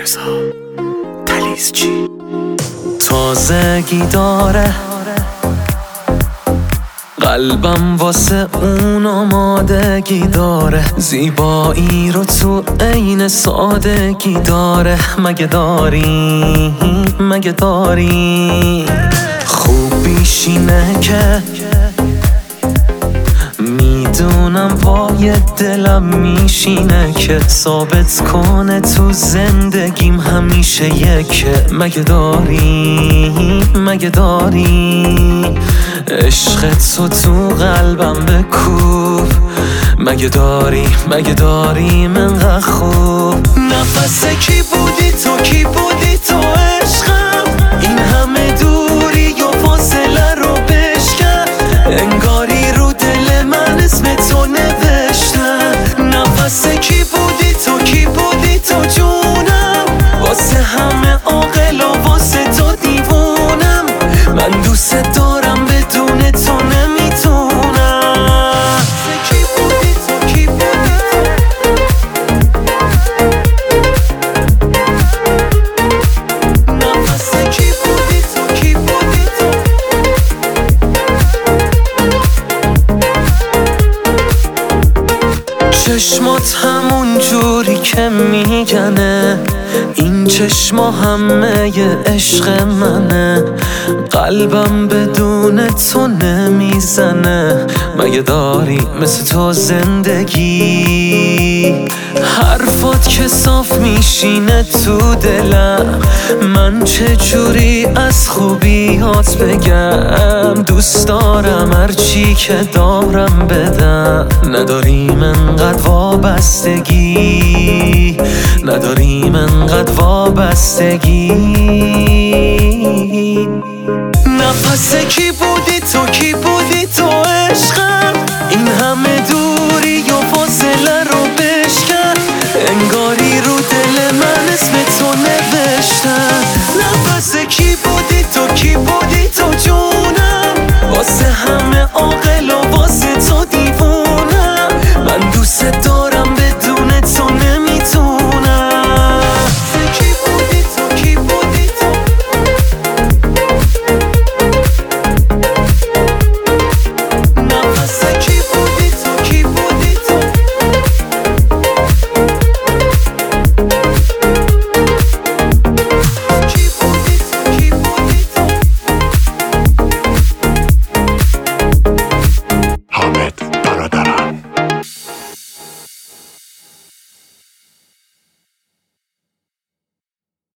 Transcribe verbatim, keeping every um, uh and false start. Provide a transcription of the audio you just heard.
رضا تلیزچی تازگی داره قلبم واسه اون آمادگی داره، زیبایی رو تو عین سادگی داره. مگه داری مگه داری خوب بیشینه که میدونم پای دلم میشینه که ثابت کنه تو زندگیم همیشه یکه. مگه داری مگه داری عشق تو تو قلبم بکوب. مگه داری مگه داری منقدر خوب نفس کی بودی تو کی بودی تو عشقم، این همه دوری و فاصله رو بشکن، انگاری رو دل من اسم تو نوشتم. نفس کی بودی تو کی بودی تو جونم، واسه همه عاقل و واسه تو دیوونم. من دوست دارم بدون تو نمیتونم. کی بودی تو کی بودی تو نفس کی بودی تو کی بودی تو چشمات همون جوری که میگنه، این چشما همه ی عشق منه، قلبم بدون تو نمیزنه. مگه داری مثل تو زندگی، حرفات که صاف میشینه تو دلم، من چه جوری از خوبیات بگم. دوست دارم هرچی که دارم بدم، نداریم انقدر وابستگی، نداریم انقدر وابستگی. نفس کی بودی تو کی بودی تو